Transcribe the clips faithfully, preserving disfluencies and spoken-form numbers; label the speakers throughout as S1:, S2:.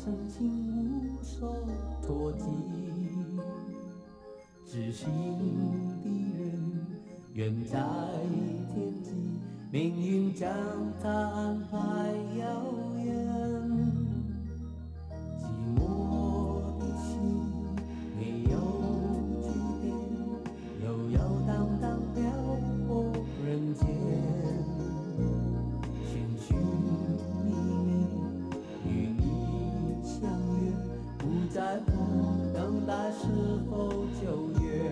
S1: 深情无所托寄，知心的人远在天际，命运将他安排遥远。寂寞的心没有句点，悠悠荡荡漂泊人间。寻寻觅觅与你相约，不在乎等待是否久远。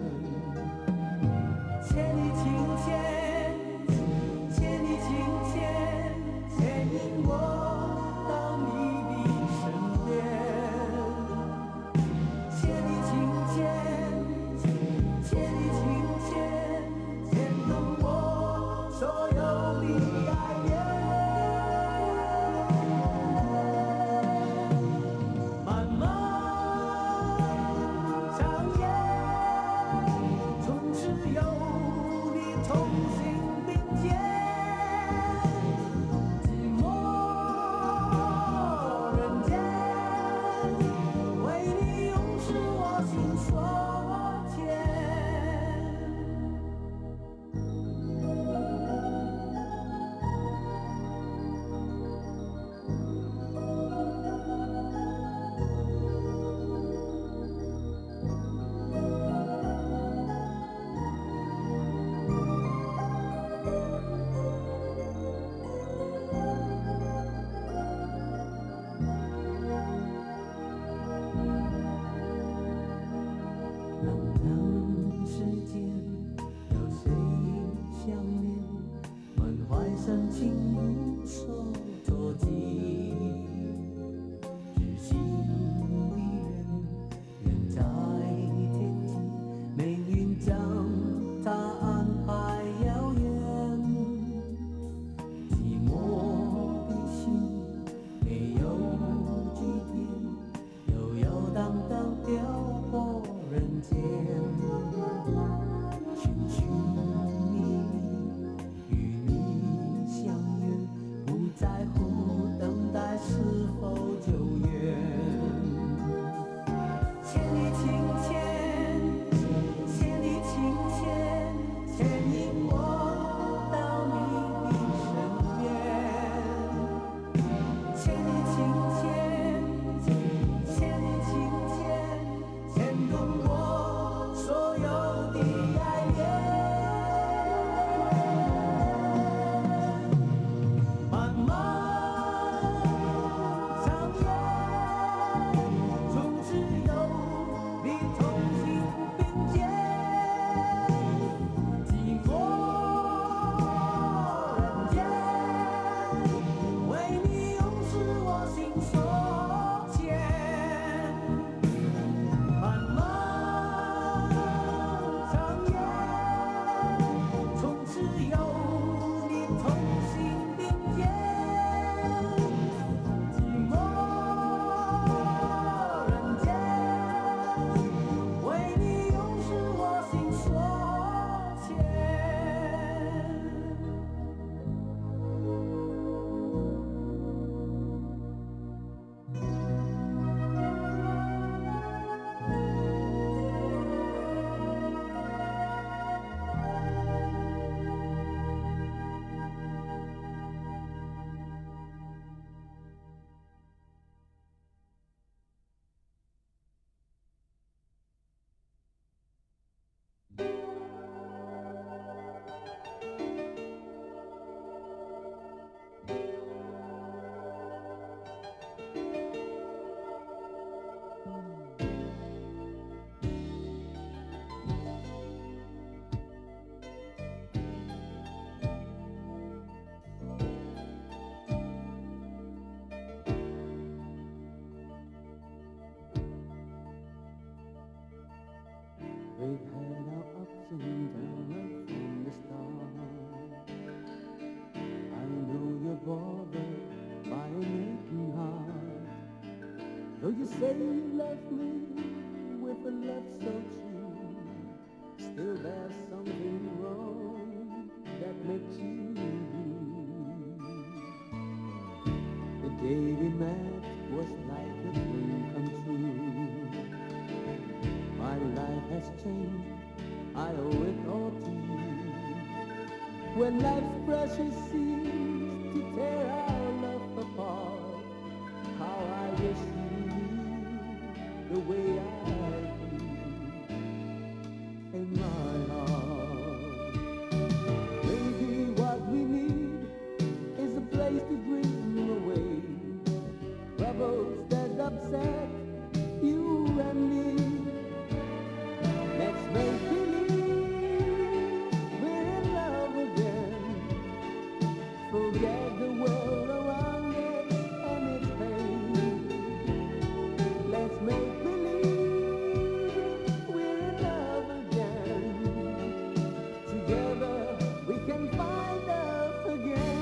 S1: 千里情牵，千里情牵，牵引我到你的身边。千里情牵，千里情牵，牵动我所有的爱恋。漫漫长夜，从此有你同行并肩。寂寞人间，为你永是我心所牵。让长时间有谁相恋，满怀深情无所托寄。知心的人远在天际，命运将他安排遥远。寂寞的心没有句点，悠悠荡荡漂泊人间。寻寻觅觅与你相约，不在乎等待是否久远。千里情牵，千里情牵，牵引我到你的身边。千里情牵，千里情牵，牵动我所有的爱恋。漫漫长夜，从此有你同行并肩。寂寞人间，为你永是我心所牵。漫漫长夜，从此有你同行并肩。寂寞人间，为你永是我心所牵。We've had our ups and downs right from the start. I know you're bothered by an aching heart. Though you say you love me with a love so true, still there's something wrong that makes you blue. The day we met was like a dream come true. My life has changed, I owe it all to you. When life's pressure seems to tear our love apart, how I wish you knew the way I feel in my heart. Maybe what we need is a place to dream away troubles that upset you and me. Let's make believe we're in love again. Forget the world around us and its pain. Let's make believe we're in love again. Together we can find love again.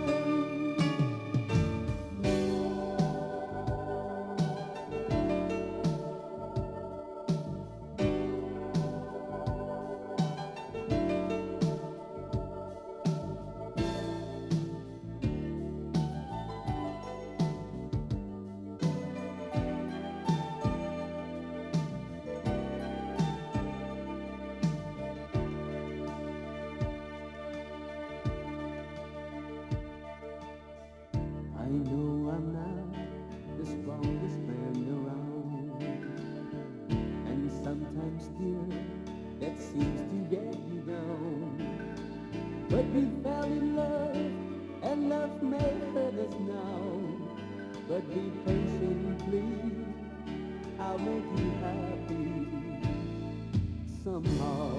S1: I know I'm not the strongest man around, and sometimes, dear, that seems to get you down. But we fell in love, and love may hurt us now. But be patient, please, I'll make you happy somehow.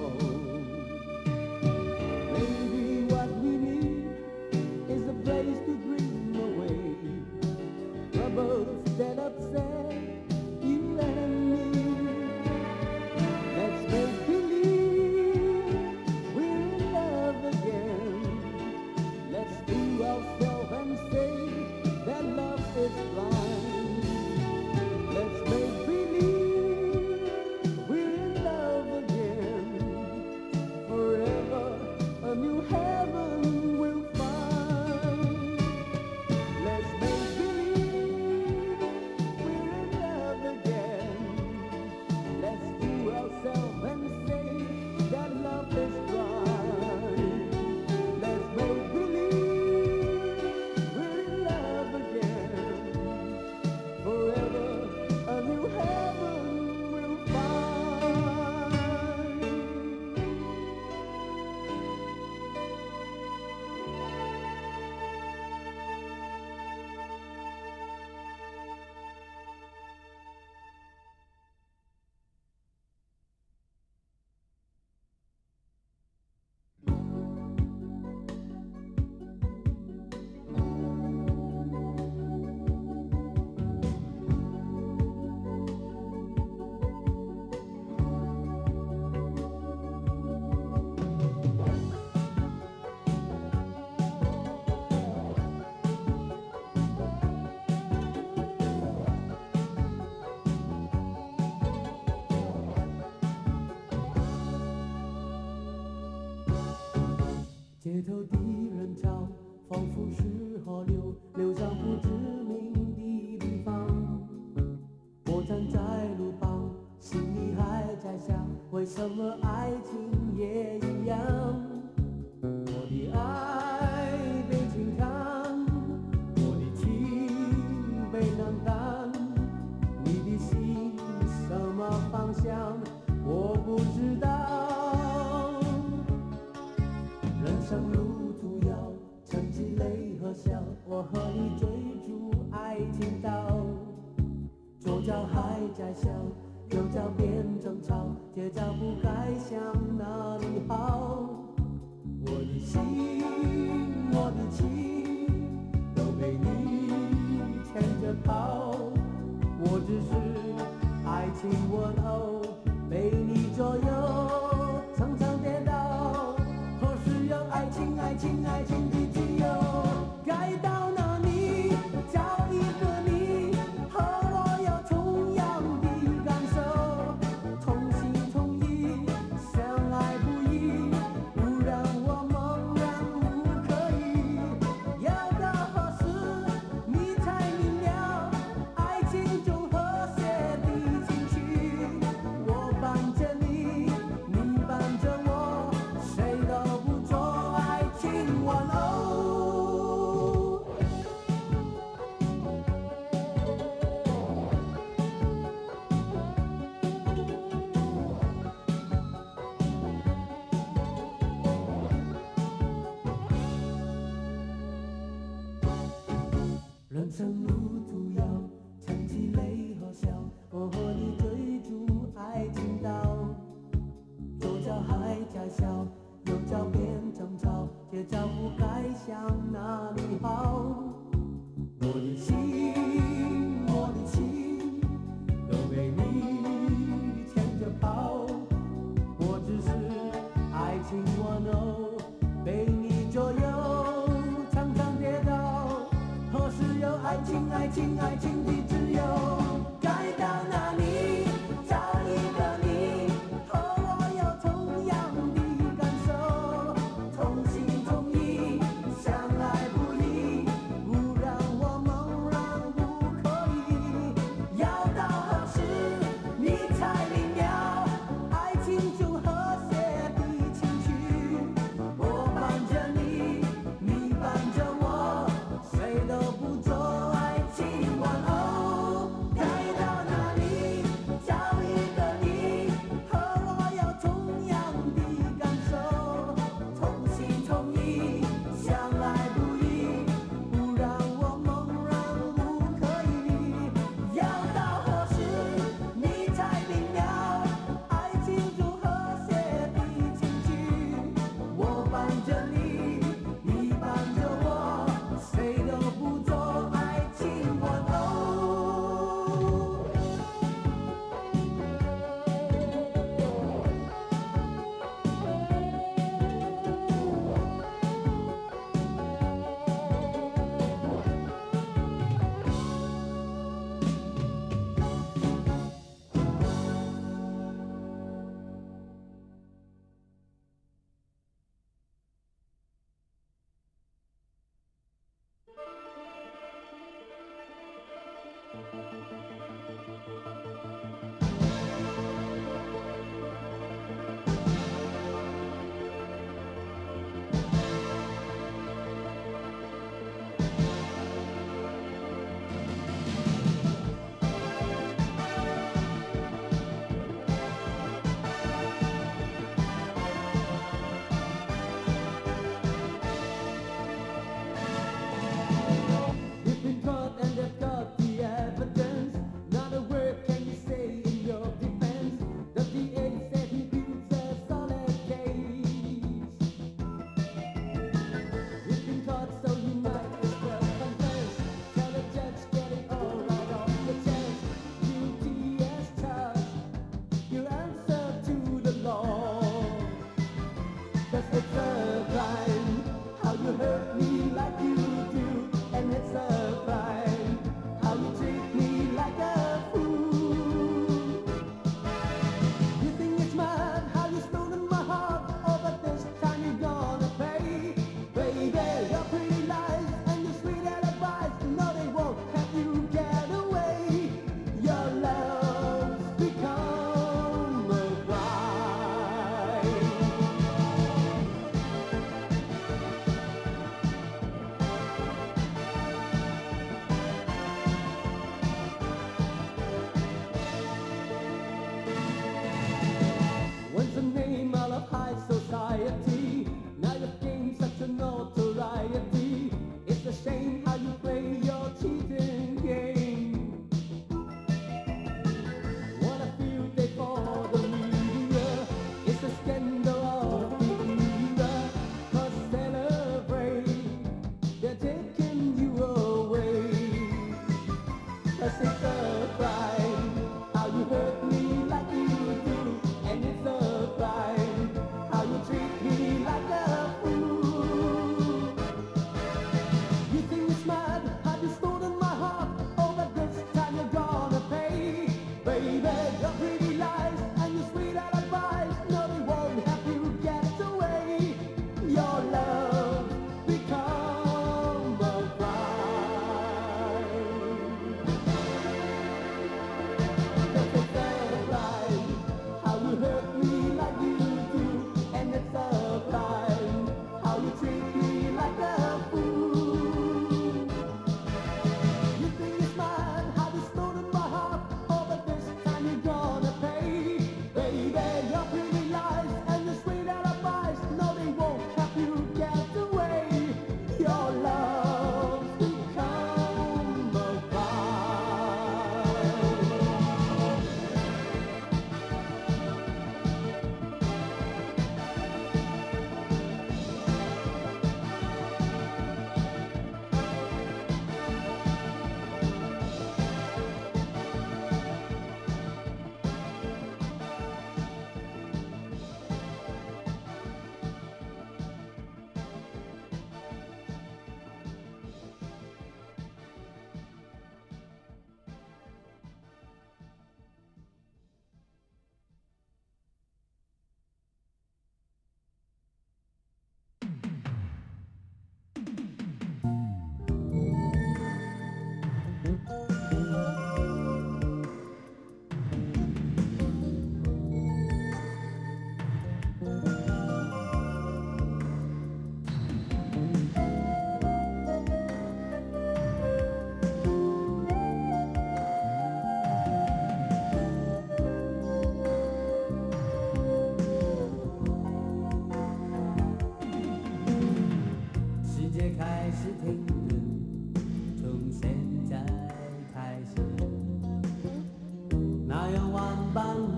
S1: Maybe what we need is a place to dream away troubles that upset you and me. Let's make believe we're in love again. Let's fool ourselves and say that love is blind. Let's make believe we're in love again. Forever a new heaven will find. Let's make believe we're in love again. Let's fool ourselves and say that love is blind. Let's make believe we're in love again. Forever a new heaven will find.街头的人潮仿佛是河流，流向不知名的地方。我站在路旁，心里还在想，为什么爱情也一样？我的爱被轻看，我的情被难担。你的心什么方向？我不知道。人生路途遥，沉寂泪和笑，我和你追逐爱情道。左脚还在笑，右脚变争吵，街角不该向哪里好。我的心，我的情，都被你牵着跑。我只是爱情玩偶，被你左右，常常跌倒。何时有爱情，爱情，爱情的自由？该到哪里找一个你，和我有同样的感受，同心同意，相爱不易，不让我茫然无可依。要到何时你才明了？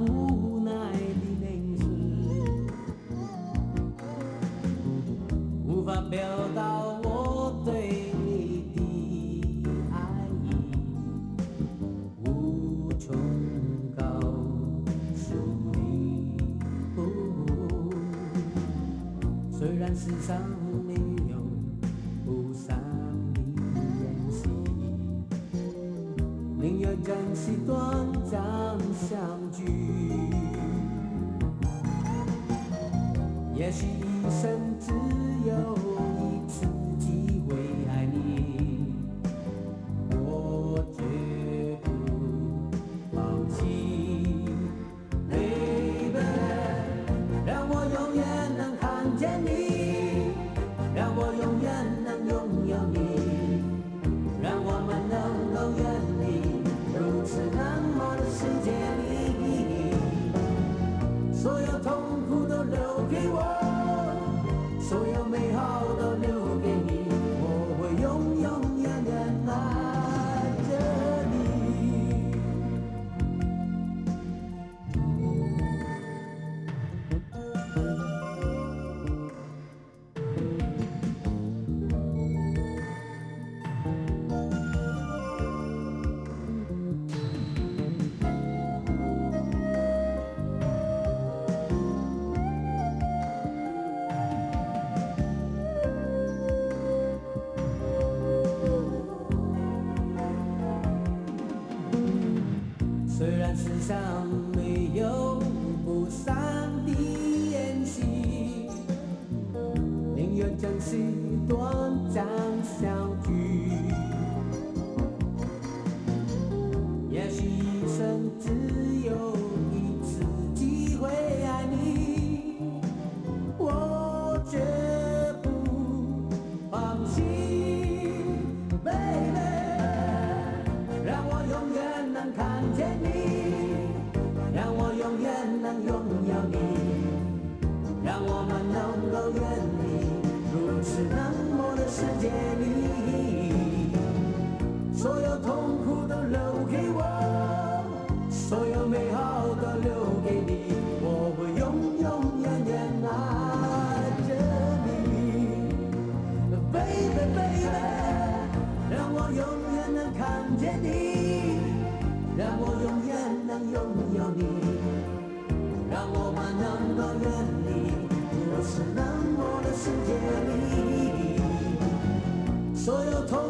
S1: 无奈的凝视，无法表达我对你的爱意，无从告诉你。哦，虽然世上没有不散的宴席，宁愿珍惜短暂相聚。也许一生只有一次机会爱你，我绝不放弃。Baby， 让我永远能看见你，让我永远能拥有你，让我们能够远离如此冷漠的世界里，所有痛苦都留给我，所有美好都留给你，我会永永远远爱着你。虽然世上没有不散的宴席，宁愿珍惜短暂相聚。也许一生只有一次机会爱你，我绝不放弃。Baby， 让我永远能看见你，让我永远能拥有你，让我们能够远离如此冷漠的世界里，所有痛苦都留给我，所有美好都留给你，我会永永远远爱着你。Baby baby， 让我永远能看见你，让我永远能拥有你，让我们能够远离如此冷漠的世界里，所有痛